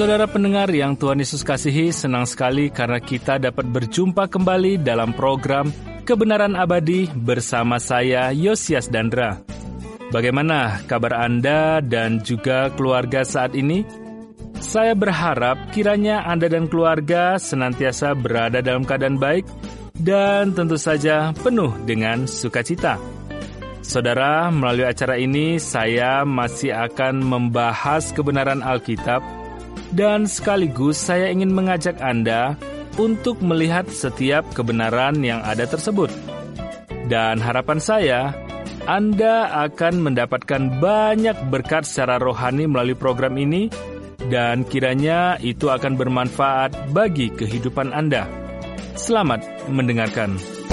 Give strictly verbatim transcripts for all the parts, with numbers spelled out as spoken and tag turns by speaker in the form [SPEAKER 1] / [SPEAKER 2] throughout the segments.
[SPEAKER 1] Saudara pendengar yang Tuhan Yesus kasihi, senang sekali karena kita dapat berjumpa kembali dalam program Kebenaran Abadi bersama saya, Yosias Dandra. Bagaimana kabar Anda dan juga keluarga saat ini? Saya berharap kiranya Anda dan keluarga senantiasa berada dalam keadaan baik dan tentu saja penuh dengan sukacita. Saudara, melalui acara ini saya masih akan membahas kebenaran Alkitab, dan sekaligus saya ingin mengajak Anda untuk melihat setiap kebenaran yang ada tersebut. Dan harapan saya, Anda akan mendapatkan banyak berkat secara rohani melalui program ini, dan kiranya itu akan bermanfaat bagi kehidupan Anda. Selamat mendengarkan.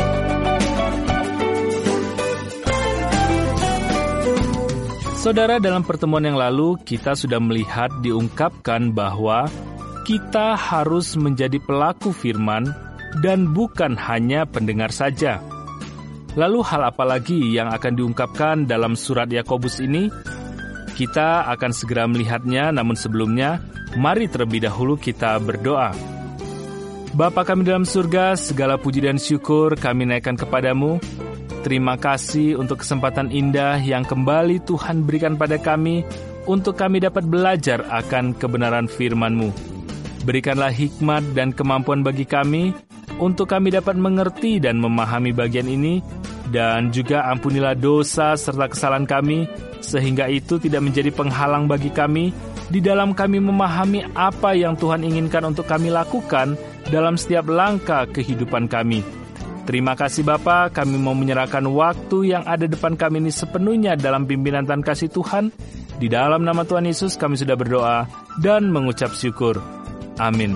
[SPEAKER 1] Saudara, dalam pertemuan yang lalu kita sudah melihat diungkapkan bahwa kita harus menjadi pelaku firman dan bukan hanya pendengar saja. Lalu hal apa lagi yang akan diungkapkan dalam surat Yakobus ini? Kita akan segera melihatnya, namun sebelumnya mari terlebih dahulu kita berdoa. Bapa kami dalam surga, segala puji dan syukur kami naikkan kepadamu. Terima kasih untuk kesempatan indah yang kembali Tuhan berikan pada kami untuk kami dapat belajar akan kebenaran firman-Mu. Berikanlah hikmat dan kemampuan bagi kami untuk kami dapat mengerti dan memahami bagian ini, dan juga ampunilah dosa serta kesalahan kami, sehingga itu tidak menjadi penghalang bagi kami di dalam kami memahami apa yang Tuhan inginkan untuk kami lakukan dalam setiap langkah kehidupan kami. Terima kasih Bapa, kami mau menyerahkan waktu yang ada depan kami ini sepenuhnya dalam pimpinan dan kasih Tuhan. Di dalam nama Tuhan Yesus kami sudah berdoa dan mengucap syukur. Amin.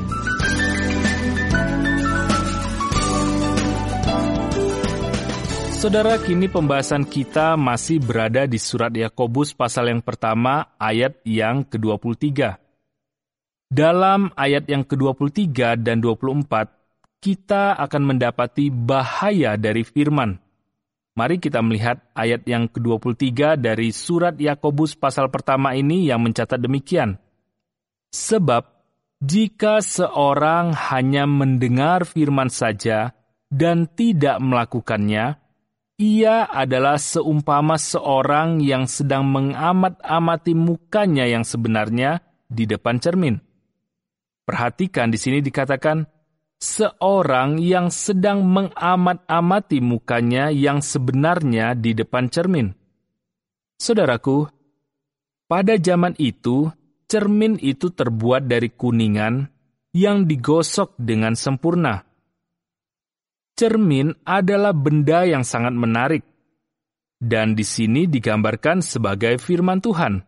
[SPEAKER 1] Saudara, kini pembahasan kita masih berada di surat Yakobus pasal yang pertama ayat yang kedua puluh tiga. Dalam ayat yang kedua puluh tiga dan dua puluh empat, kita akan mendapati bahaya dari firman. Mari kita melihat ayat yang kedua puluh tiga dari surat Yakobus pasal pertama ini yang mencatat demikian. Sebab, jika seorang hanya mendengar firman saja dan tidak melakukannya, ia adalah seumpama seorang yang sedang mengamat-amati mukanya yang sebenarnya di depan cermin. Perhatikan di sini dikatakan, seorang yang sedang mengamat-amati mukanya yang sebenarnya di depan cermin. Saudaraku, pada zaman itu, cermin itu terbuat dari kuningan yang digosok dengan sempurna. Cermin adalah benda yang sangat menarik, dan di sini digambarkan sebagai firman Tuhan.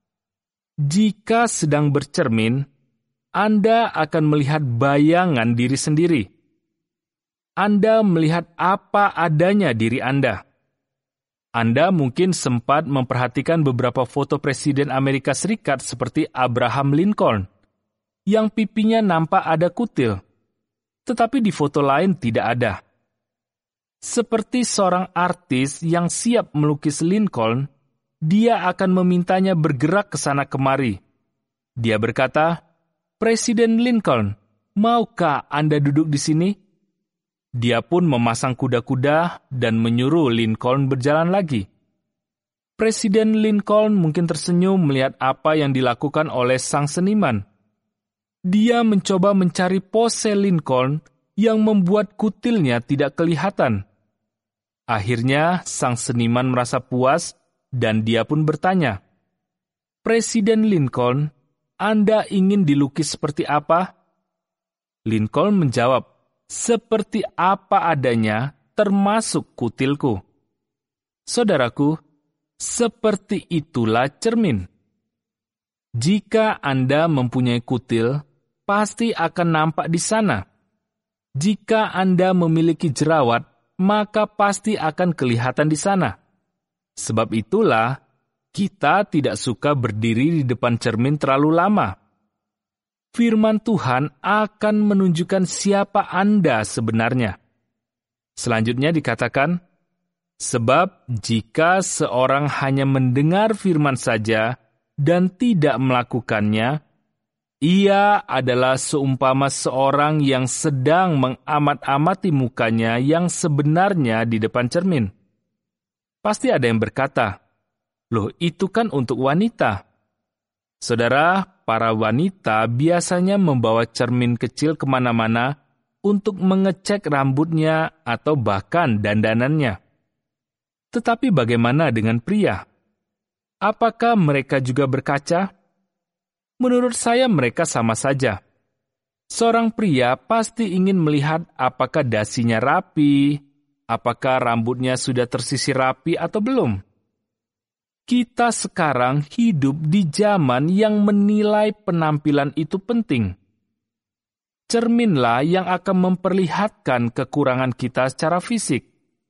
[SPEAKER 1] Jika sedang bercermin, Anda akan melihat bayangan diri sendiri. Anda melihat apa adanya diri Anda. Anda mungkin sempat memperhatikan beberapa foto Presiden Amerika Serikat seperti Abraham Lincoln, yang pipinya nampak ada kutil, tetapi di foto lain tidak ada. Seperti seorang artis yang siap melukis Lincoln, dia akan memintanya bergerak ke sana kemari. Dia berkata, "Presiden Lincoln, maukah Anda duduk di sini?" Dia pun memasang kuda-kuda dan menyuruh Lincoln berjalan lagi. Presiden Lincoln mungkin tersenyum melihat apa yang dilakukan oleh sang seniman. Dia mencoba mencari pose Lincoln yang membuat kutilnya tidak kelihatan. Akhirnya, sang seniman merasa puas dan dia pun bertanya, "Presiden Lincoln, Anda ingin dilukis seperti apa?" Lincoln menjawab, "Seperti apa adanya, termasuk kutilku." Saudaraku, seperti itulah cermin. Jika Anda mempunyai kutil, pasti akan nampak di sana. Jika Anda memiliki jerawat, maka pasti akan kelihatan di sana. Sebab itulah, kita tidak suka berdiri di depan cermin terlalu lama. Firman Tuhan akan menunjukkan siapa Anda sebenarnya. Selanjutnya dikatakan, sebab jika seorang hanya mendengar firman saja dan tidak melakukannya, Ia adalah seumpama seorang yang sedang mengamat-amati mukanya yang sebenarnya di depan cermin. Pasti ada yang berkata, "Loh, itu kan untuk wanita." Saudara, para wanita biasanya membawa cermin kecil kemana-mana untuk mengecek rambutnya atau bahkan dandanannya. Tetapi bagaimana dengan pria? Apakah mereka juga berkaca? Menurut saya mereka sama saja. Seorang pria pasti ingin melihat apakah dasinya rapi, apakah rambutnya sudah tersisir rapi atau belum. Kita sekarang hidup di zaman yang menilai penampilan itu penting. Cerminlah yang akan memperlihatkan kekurangan kita secara fisik.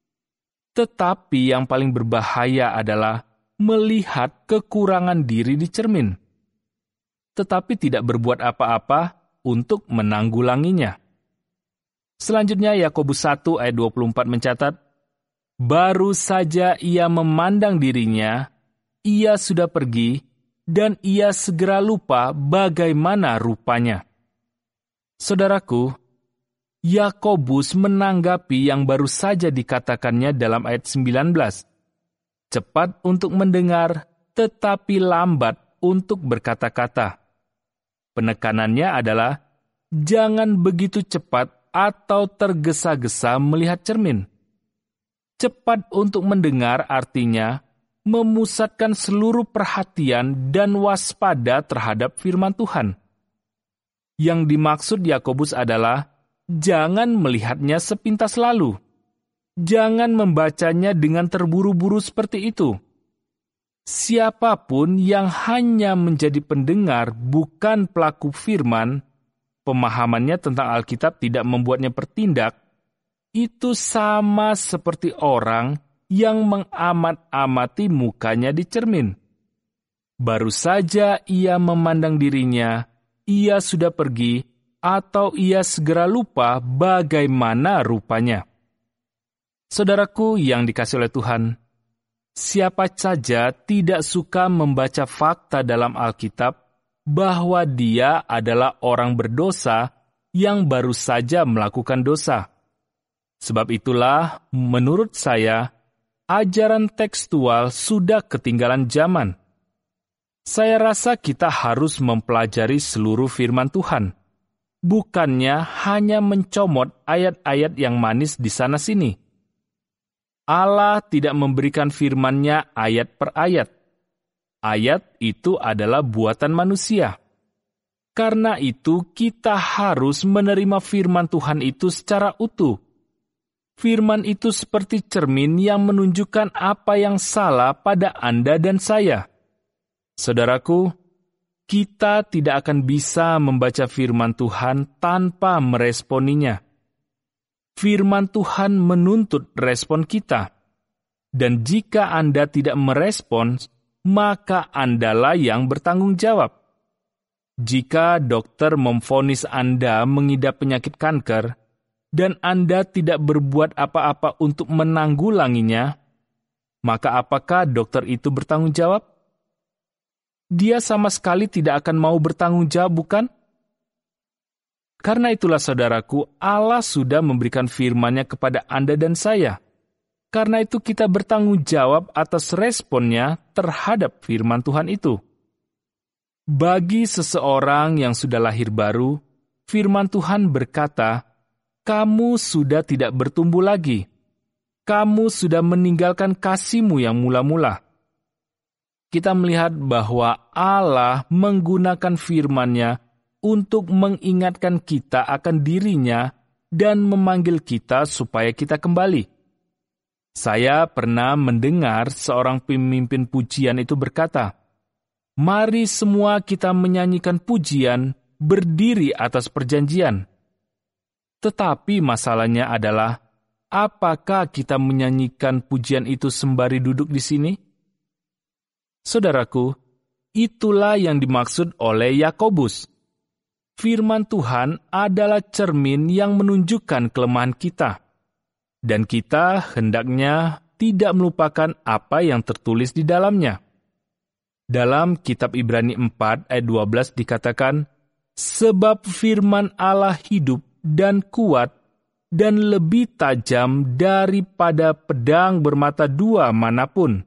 [SPEAKER 1] Tetapi yang paling berbahaya adalah melihat kekurangan diri di cermin, tetapi tidak berbuat apa-apa untuk menanggulanginya. Selanjutnya Yakobus satu ayat dua puluh empat mencatat, "Baru saja ia memandang dirinya, ia sudah pergi, dan ia segera lupa bagaimana rupanya." Saudaraku, Yakobus menanggapi yang baru saja dikatakannya dalam ayat sembilan belas. Cepat untuk mendengar, tetapi lambat untuk berkata-kata. Penekanannya adalah, jangan begitu cepat atau tergesa-gesa melihat cermin. Cepat untuk mendengar artinya memusatkan seluruh perhatian dan waspada terhadap firman Tuhan. Yang dimaksud Yakobus adalah, jangan melihatnya sepintas lalu. Jangan membacanya dengan terburu-buru seperti itu. Siapapun yang hanya menjadi pendengar bukan pelaku firman, pemahamannya tentang Alkitab tidak membuatnya bertindak, itu sama seperti orang yang mengamat-amati mukanya di cermin. Baru saja ia memandang dirinya, ia sudah pergi, atau ia segera lupa bagaimana rupanya. Saudaraku yang dikasihi oleh Tuhan, siapa saja tidak suka membaca fakta dalam Alkitab bahwa dia adalah orang berdosa yang baru saja melakukan dosa. Sebab itulah, menurut saya, ajaran tekstual sudah ketinggalan zaman. Saya rasa kita harus mempelajari seluruh firman Tuhan, bukannya hanya mencomot ayat-ayat yang manis di sana-sini. Allah tidak memberikan firman-Nya ayat per ayat. Ayat itu adalah buatan manusia. Karena itu, kita harus menerima firman Tuhan itu secara utuh. Firman itu seperti cermin yang menunjukkan apa yang salah pada Anda dan saya. Saudaraku, kita tidak akan bisa membaca firman Tuhan tanpa meresponinya. Firman Tuhan menuntut respon kita. Dan jika Anda tidak merespon, maka Andalah yang bertanggung jawab. Jika dokter memvonis Anda mengidap penyakit kanker, dan Anda tidak berbuat apa-apa untuk menanggulanginya, maka apakah dokter itu bertanggung jawab? Dia sama sekali tidak akan mau bertanggung jawab, bukan? Karena itulah saudaraku, Allah sudah memberikan firman-Nya kepada Anda dan saya. Karena itu kita bertanggung jawab atas responnya terhadap firman Tuhan itu. Bagi seseorang yang sudah lahir baru, firman Tuhan berkata, kamu sudah tidak bertumbuh lagi. Kamu sudah meninggalkan kasih-Mu yang mula-mula. Kita melihat bahwa Allah menggunakan firman-Nya untuk mengingatkan kita akan diri-Nya dan memanggil kita supaya kita kembali. Saya pernah mendengar seorang pemimpin pujian itu berkata, "Mari semua kita menyanyikan pujian berdiri atas perjanjian." Tetapi masalahnya adalah, apakah kita menyanyikan pujian itu sembari duduk di sini? Saudaraku, itulah yang dimaksud oleh Yakobus. Firman Tuhan adalah cermin yang menunjukkan kelemahan kita. Dan kita hendaknya tidak melupakan apa yang tertulis di dalamnya. Dalam kitab Ibrani empat ayat dua belas dikatakan, sebab firman Allah hidup dan kuat dan lebih tajam daripada pedang bermata dua manapun.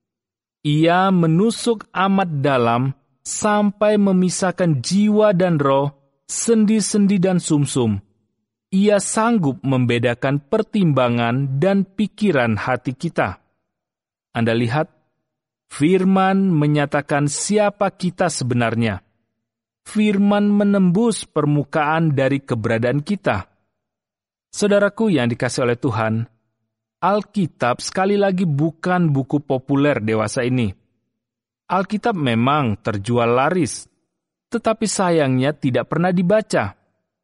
[SPEAKER 1] Ia menusuk amat dalam sampai memisahkan jiwa dan roh, sendi-sendi dan sumsum. Ia sanggup membedakan pertimbangan dan pikiran hati kita. Anda lihat, firman menyatakan siapa kita sebenarnya. Firman menembus permukaan dari keberadaan kita. Saudaraku yang dikasihi oleh Tuhan, Alkitab sekali lagi bukan buku populer dewasa ini. Alkitab memang terjual laris, tetapi sayangnya tidak pernah dibaca.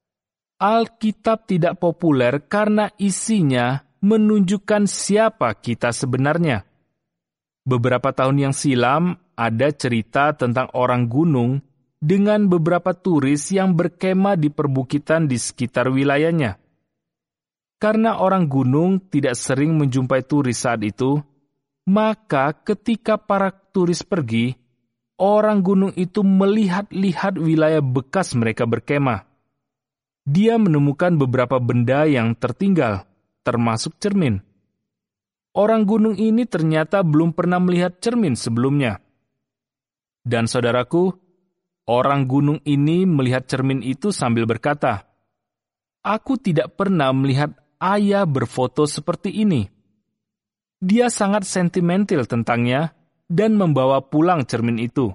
[SPEAKER 1] Alkitab tidak populer karena isinya menunjukkan siapa kita sebenarnya. Beberapa tahun yang silam, ada cerita tentang orang gunung dengan beberapa turis yang berkemah di perbukitan di sekitar wilayahnya. Karena orang gunung tidak sering menjumpai turis saat itu, maka ketika para turis pergi, orang gunung itu melihat-lihat wilayah bekas mereka berkemah. Dia menemukan beberapa benda yang tertinggal, termasuk cermin. Orang gunung ini ternyata belum pernah melihat cermin sebelumnya. Dan saudaraku, orang gunung ini melihat cermin itu sambil berkata, "Aku tidak pernah melihat ayah berfoto seperti ini." Dia sangat sentimental tentangnya dan membawa pulang cermin itu.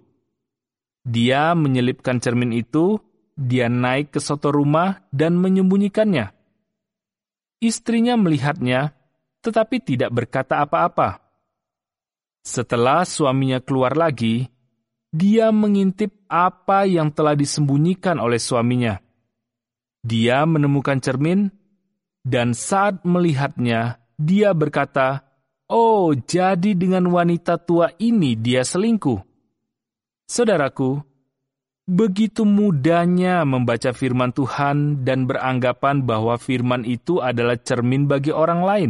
[SPEAKER 1] Dia menyelipkan cermin itu, dia naik ke soto rumah dan menyembunyikannya. Istrinya melihatnya, tetapi tidak berkata apa-apa. Setelah suaminya keluar lagi, dia mengintip apa yang telah disembunyikan oleh suaminya. Dia menemukan cermin, dan saat melihatnya, dia berkata, "Oh, jadi dengan wanita tua ini dia selingkuh." Saudaraku, begitu mudahnya membaca firman Tuhan dan beranggapan bahwa firman itu adalah cermin bagi orang lain.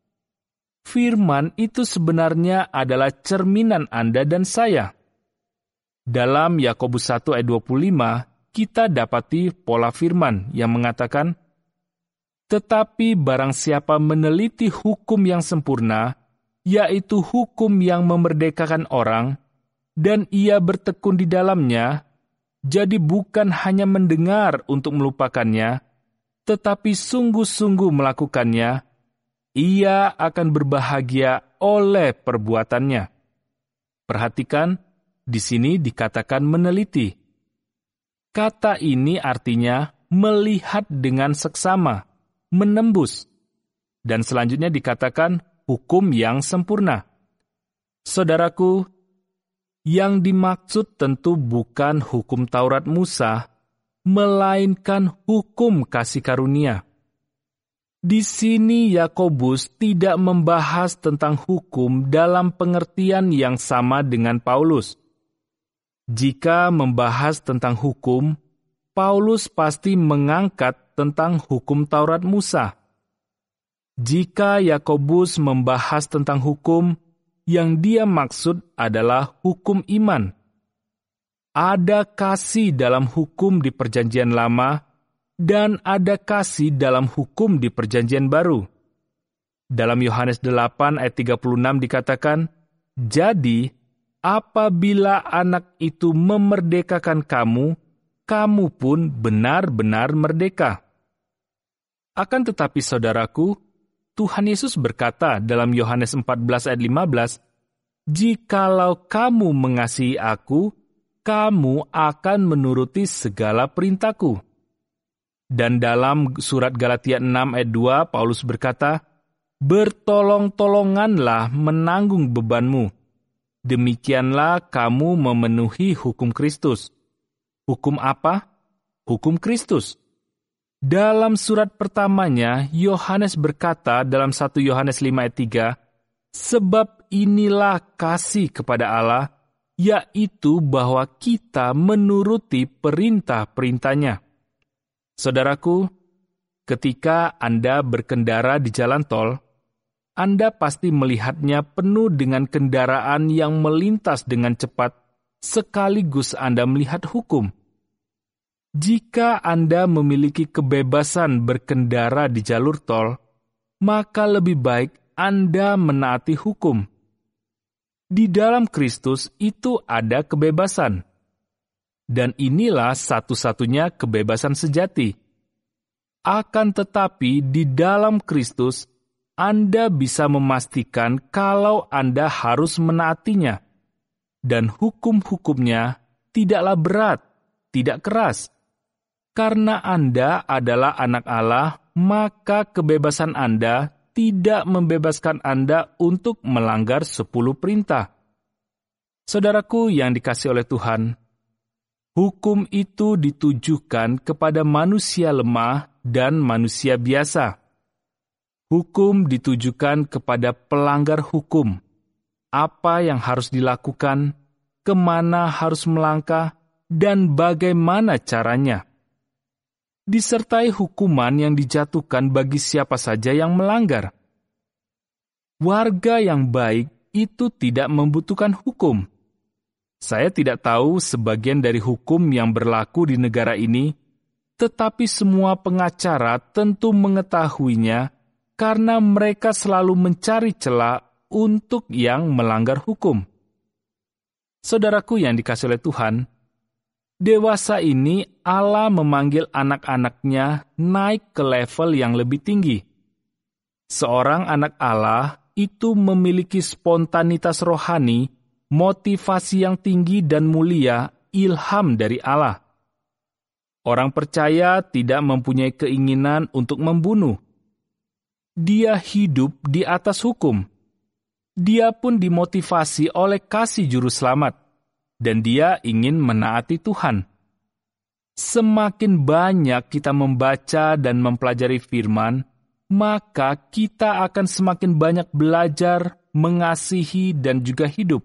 [SPEAKER 1] Firman itu sebenarnya adalah cerminan Anda dan saya. Dalam Yakobus satu ayat dua puluh lima, kita dapati pola firman yang mengatakan, "Tetapi barang siapa meneliti hukum yang sempurna, yaitu hukum yang memerdekakan orang, dan ia bertekun di dalamnya, jadi bukan hanya mendengar untuk melupakannya, tetapi sungguh-sungguh melakukannya, ia akan berbahagia oleh perbuatannya." Perhatikan, di sini dikatakan meneliti. Kata ini artinya melihat dengan seksama, menembus. Dan selanjutnya dikatakan hukum yang sempurna. Saudaraku, yang dimaksud tentu bukan hukum Taurat Musa, melainkan hukum kasih karunia. Di sini Yakobus tidak membahas tentang hukum dalam pengertian yang sama dengan Paulus. Jika membahas tentang hukum, Paulus pasti mengangkat tentang hukum Taurat Musa. Jika Yakobus membahas tentang hukum, yang dia maksud adalah hukum iman. Ada kasih dalam hukum di Perjanjian Lama, dan ada kasih dalam hukum di Perjanjian Baru. Dalam Yohanes delapan ayat tiga puluh enam dikatakan, "Jadi, apabila anak itu memerdekakan kamu, kamu pun benar-benar merdeka." Akan tetapi saudaraku, Tuhan Yesus berkata dalam Yohanes empat belas ayat lima belas, "Jikalau kamu mengasihi aku, kamu akan menuruti segala perintahku." Dan dalam surat Galatia enam ayat dua, Paulus berkata, "Bertolong-tolonganlah menanggung bebanmu. Demikianlah kamu memenuhi hukum Kristus." Hukum apa? Hukum Kristus. Dalam surat pertamanya, Yohanes berkata dalam satu Yohanes lima ayat tiga, "Sebab inilah kasih kepada Allah, yaitu bahwa kita menuruti perintah-perintahnya." Saudaraku, ketika Anda berkendara di jalan tol, Anda pasti melihatnya penuh dengan kendaraan yang melintas dengan cepat, sekaligus Anda melihat hukum. Jika Anda memiliki kebebasan berkendara di jalur tol, maka lebih baik Anda menaati hukum. Di dalam Kristus itu ada kebebasan. Dan inilah satu-satunya kebebasan sejati. Akan tetapi di dalam Kristus, Anda bisa memastikan kalau Anda harus menaatinya. Dan hukum-hukumnya tidaklah berat, tidak keras. Karena Anda adalah anak Allah, maka kebebasan Anda tidak membebaskan Anda untuk melanggar sepuluh perintah. Saudaraku yang dikasihi oleh Tuhan, hukum itu ditujukan kepada manusia lemah dan manusia biasa. Hukum ditujukan kepada pelanggar hukum. Apa yang harus dilakukan, kemana harus melangkah, dan bagaimana caranya. Disertai hukuman yang dijatuhkan bagi siapa saja yang melanggar. Warga yang baik itu tidak membutuhkan hukum. Saya tidak tahu sebagian dari hukum yang berlaku di negara ini, tetapi semua pengacara tentu mengetahuinya karena mereka selalu mencari celah untuk yang melanggar hukum. Saudaraku yang dikasihi oleh Tuhan, dewasa ini Allah memanggil anak-anaknya naik ke level yang lebih tinggi. Seorang anak Allah itu memiliki spontanitas rohani, motivasi yang tinggi dan mulia, ilham dari Allah. Orang percaya tidak mempunyai keinginan untuk membunuh. Dia hidup di atas hukum. Dia pun dimotivasi oleh kasih juru selamat. Dan dia ingin menaati Tuhan. Semakin banyak kita membaca dan mempelajari firman, maka kita akan semakin banyak belajar, mengasihi, dan juga hidup.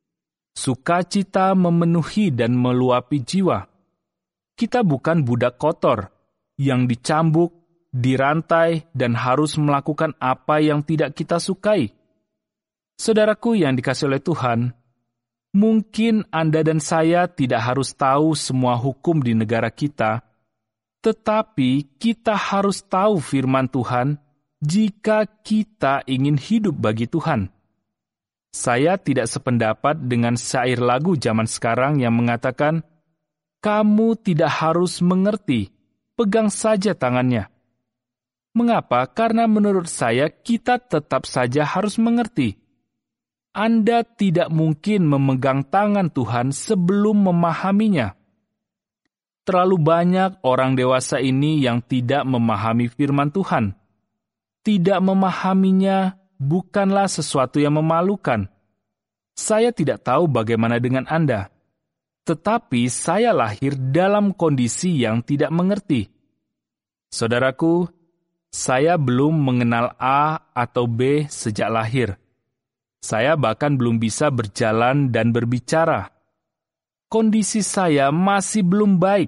[SPEAKER 1] Sukacita memenuhi dan meluapi jiwa. Kita bukan budak kotor, yang dicambuk, dirantai, dan harus melakukan apa yang tidak kita sukai. Saudaraku yang dikasihi oleh Tuhan, mungkin Anda dan saya tidak harus tahu semua hukum di negara kita, tetapi kita harus tahu firman Tuhan jika kita ingin hidup bagi Tuhan. Saya tidak sependapat dengan syair lagu zaman sekarang yang mengatakan, "Kamu tidak harus mengerti, pegang saja tangannya." Mengapa? Karena menurut saya kita tetap saja harus mengerti. Anda tidak mungkin memegang tangan Tuhan sebelum memahaminya. Terlalu banyak orang dewasa ini yang tidak memahami firman Tuhan. Tidak memahaminya bukanlah sesuatu yang memalukan. Saya tidak tahu bagaimana dengan Anda, tetapi saya lahir dalam kondisi yang tidak mengerti. Saudaraku, saya belum mengenal A atau B sejak lahir. Saya bahkan belum bisa berjalan dan berbicara. Kondisi saya masih belum baik.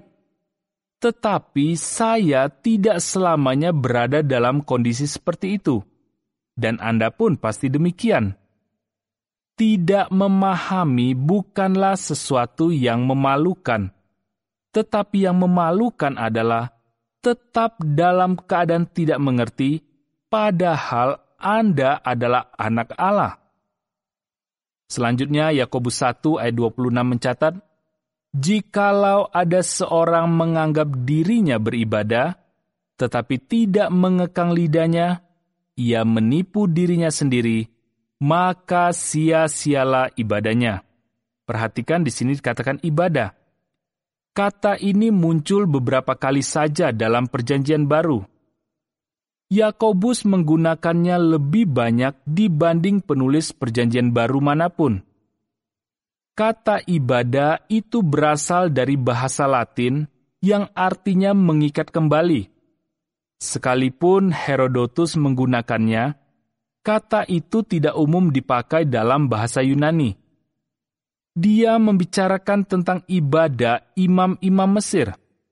[SPEAKER 1] Tetapi saya tidak selamanya berada dalam kondisi seperti itu. Dan Anda pun pasti demikian. Tidak memahami bukanlah sesuatu yang memalukan. Tetapi yang memalukan adalah tetap dalam keadaan tidak mengerti, padahal Anda adalah anak Allah. Selanjutnya, Yakobus satu ayat dua puluh enam mencatat, "Jikalau ada seorang menganggap dirinya beribadah, tetapi tidak mengekang lidahnya, ia menipu dirinya sendiri, maka sia-sialah ibadahnya." Perhatikan di sini dikatakan ibadah. Kata ini muncul beberapa kali saja dalam Perjanjian Baru. Yakobus menggunakannya lebih banyak dibanding penulis Perjanjian Baru manapun. Kata ibadah itu berasal dari bahasa Latin yang artinya mengikat kembali. Sekalipun Herodotus menggunakannya, kata itu tidak umum dipakai dalam bahasa Yunani. Dia membicarakan tentang ibadah imam-imam Mesir.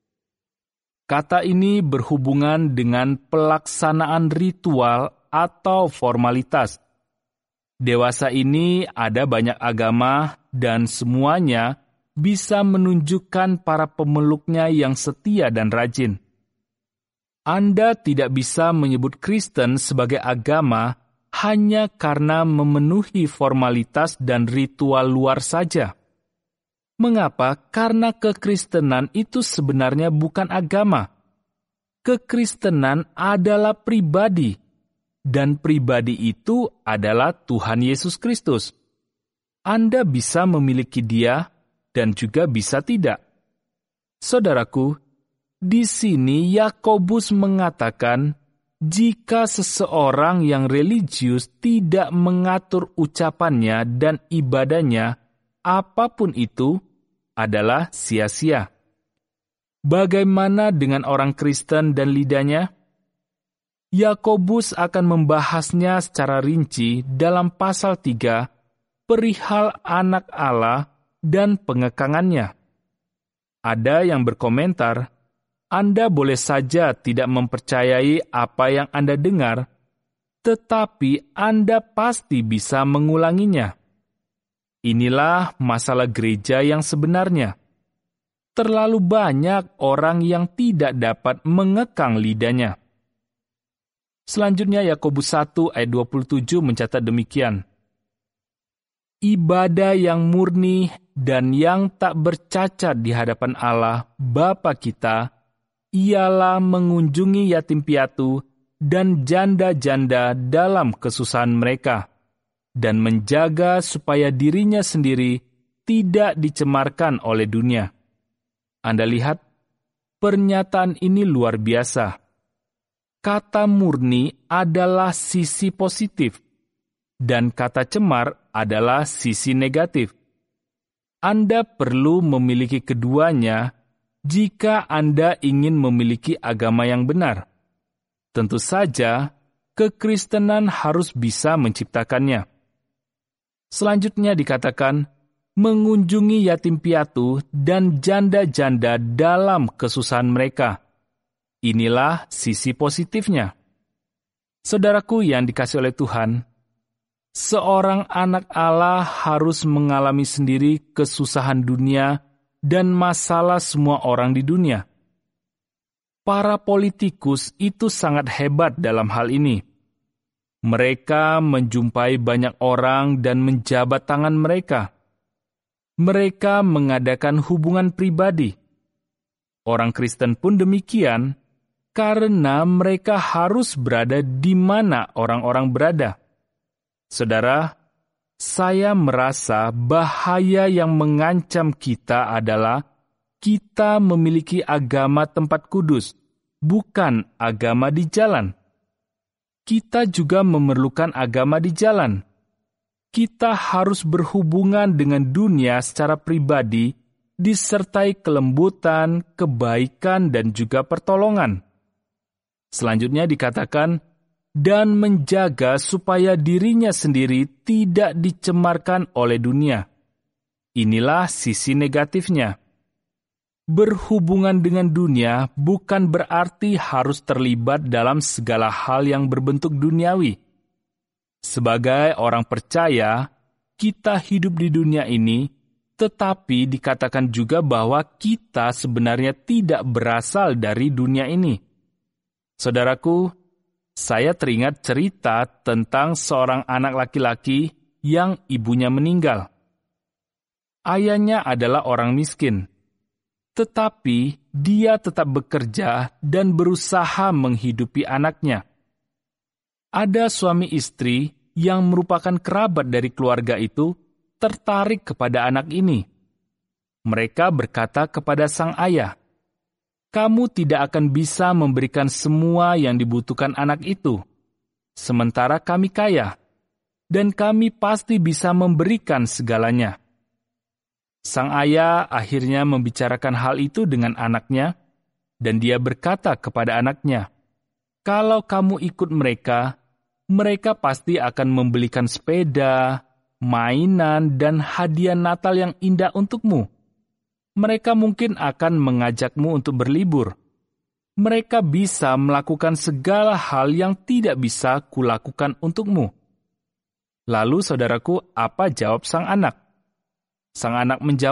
[SPEAKER 1] Kata ini berhubungan dengan pelaksanaan ritual atau formalitas. Dewasa ini ada banyak agama dan semuanya bisa menunjukkan para pemeluknya yang setia dan rajin. Anda tidak bisa menyebut Kristen sebagai agama hanya karena memenuhi formalitas dan ritual luar saja. Mengapa? Karena kekristenan itu sebenarnya bukan agama. Kekristenan adalah pribadi, dan pribadi itu adalah Tuhan Yesus Kristus. Anda bisa memiliki Dia dan juga bisa tidak. Saudaraku, di sini Yakobus mengatakan, jika seseorang yang religius tidak mengatur ucapannya dan ibadahnya, apapun itu adalah sia-sia. Bagaimana dengan orang Kristen dan lidahnya? Yakobus akan membahasnya secara rinci dalam pasal tiga, perihal anak Allah dan pengekangannya. Ada yang berkomentar, Anda boleh saja tidak mempercayai apa yang Anda dengar, tetapi Anda pasti bisa mengulanginya. Inilah masalah gereja yang sebenarnya. Terlalu banyak orang yang tidak dapat mengekang lidahnya. Selanjutnya Yakobus satu ayat dua puluh tujuh mencatat demikian. Ibadah yang murni dan yang tak bercacat di hadapan Allah Bapa kita ialah mengunjungi yatim piatu dan janda-janda dalam kesusahan mereka, dan menjaga supaya dirinya sendiri tidak dicemarkan oleh dunia. Anda lihat, pernyataan ini luar biasa. Kata murni adalah sisi positif, dan kata cemar adalah sisi negatif. Anda perlu memiliki keduanya jika Anda ingin memiliki agama yang benar. Tentu saja, kekristenan harus bisa menciptakannya. Selanjutnya dikatakan, mengunjungi yatim piatu dan janda-janda dalam kesusahan mereka. Inilah sisi positifnya. Saudaraku yang dikasihi oleh Tuhan, seorang anak Allah harus mengalami sendiri kesusahan dunia dan masalah semua orang di dunia. Para politikus itu sangat hebat dalam hal ini. Mereka menjumpai banyak orang dan menjabat tangan mereka. Mereka mengadakan hubungan pribadi. Orang Kristen pun demikian, karena mereka harus berada di mana orang-orang berada. Saudara, saya merasa bahaya yang mengancam kita adalah kita memiliki agama tempat kudus, bukan agama di jalan. Kita juga memerlukan agama di jalan. Kita harus berhubungan dengan dunia secara pribadi, disertai kelembutan, kebaikan, dan juga pertolongan. Selanjutnya dikatakan, dan menjaga supaya dirinya sendiri tidak dicemarkan oleh dunia. Inilah sisi negatifnya. Berhubungan dengan dunia bukan berarti harus terlibat dalam segala hal yang berbentuk duniawi. Sebagai orang percaya, kita hidup di dunia ini, tetapi dikatakan juga bahwa kita sebenarnya tidak berasal dari dunia ini. Saudaraku, saya teringat cerita tentang seorang anak laki-laki yang ibunya meninggal. Ayahnya adalah orang miskin, tetapi dia tetap bekerja dan berusaha menghidupi anaknya. Ada suami istri yang merupakan kerabat dari keluarga itu tertarik kepada anak ini. Mereka berkata kepada sang ayah, "Kamu tidak akan bisa memberikan semua yang dibutuhkan anak itu, sementara kami kaya, dan kami pasti bisa memberikan segalanya." Sang ayah akhirnya membicarakan hal itu dengan anaknya, dan dia berkata kepada anaknya, "Kalau kamu ikut mereka, mereka pasti akan membelikan sepeda, mainan, dan hadiah Natal yang indah untukmu. Mereka mungkin akan mengajakmu untuk berlibur. Mereka bisa melakukan segala hal yang tidak bisa kulakukan untukmu." Lalu saudaraku, apa jawab sang anak? Sang anak menjawab,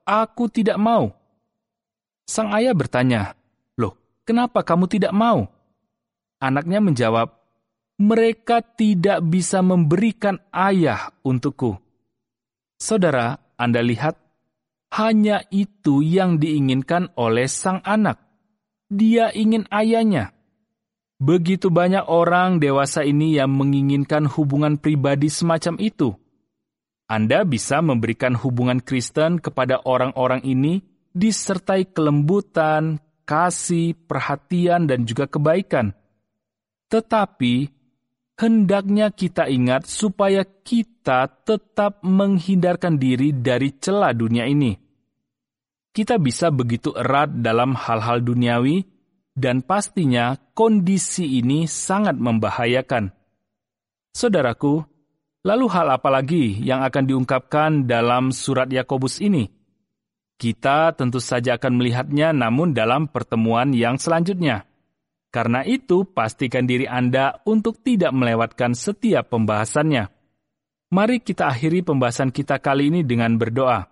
[SPEAKER 1] "Aku tidak mau." Sang ayah bertanya, "Loh, kenapa kamu tidak mau?" Anaknya menjawab, "Mereka tidak bisa memberikan ayah untukku." Saudara, Anda lihat, hanya itu yang diinginkan oleh sang anak. Dia ingin ayahnya. Begitu banyak orang dewasa ini yang menginginkan hubungan pribadi semacam itu. Anda bisa memberikan hubungan Kristen kepada orang-orang ini disertai kelembutan, kasih, perhatian, dan juga kebaikan. Tetapi, hendaknya kita ingat supaya kita tetap menghindarkan diri dari celah dunia ini. Kita bisa begitu erat dalam hal-hal duniawi, dan pastinya kondisi ini sangat membahayakan. Saudaraku, lalu hal apa lagi yang akan diungkapkan dalam surat Yakobus ini? Kita tentu saja akan melihatnya namun dalam pertemuan yang selanjutnya. Karena itu, pastikan diri Anda untuk tidak melewatkan setiap pembahasannya. Mari kita akhiri pembahasan kita kali ini dengan berdoa.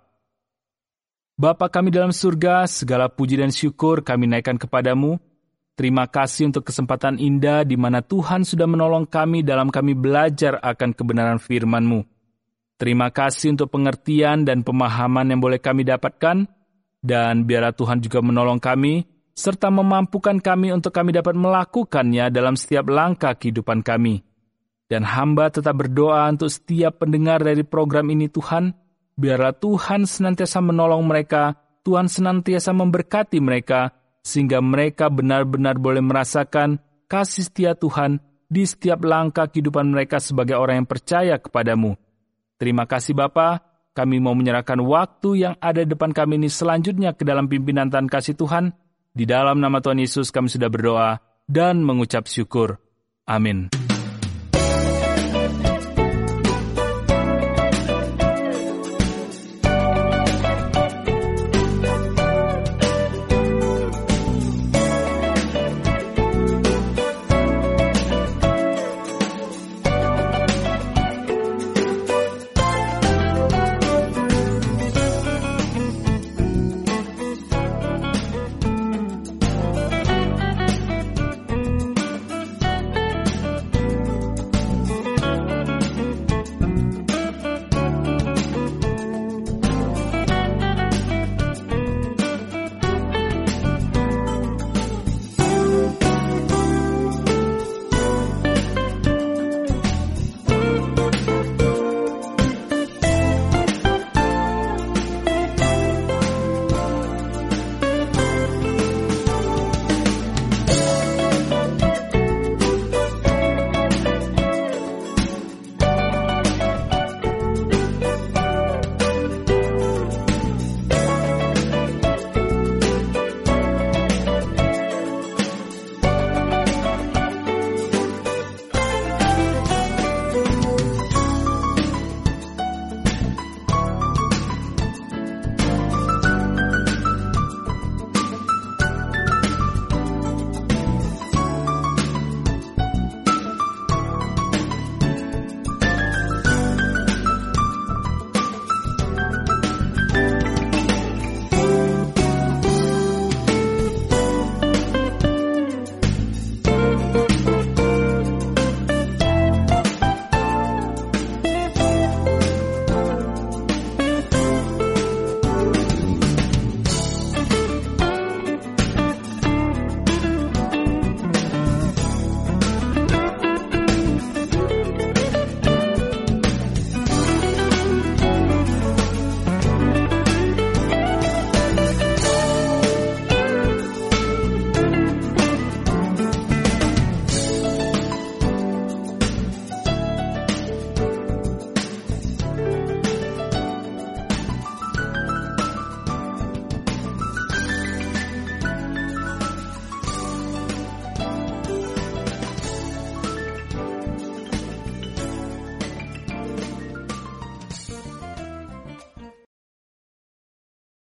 [SPEAKER 1] Bapa kami dalam surga, segala puji dan syukur kami naikkan kepadamu. Terima kasih untuk kesempatan indah di mana Tuhan sudah menolong kami dalam kami belajar akan kebenaran firman-Mu. Terima kasih untuk pengertian dan pemahaman yang boleh kami dapatkan, dan biarlah Tuhan juga menolong kami, serta memampukan kami untuk kami dapat melakukannya dalam setiap langkah kehidupan kami. Dan hamba tetap berdoa untuk setiap pendengar dari program ini Tuhan, biarlah Tuhan senantiasa menolong mereka, Tuhan senantiasa memberkati mereka, sehingga mereka benar-benar boleh merasakan kasih setia Tuhan di setiap langkah kehidupan mereka sebagai orang yang percaya kepadamu. Terima kasih Bapa, kami mau menyerahkan waktu yang ada di depan kami ini selanjutnya ke dalam pimpinan Tuhan kasih Tuhan. Di dalam nama Tuhan Yesus kami sudah berdoa dan mengucap syukur. Amin.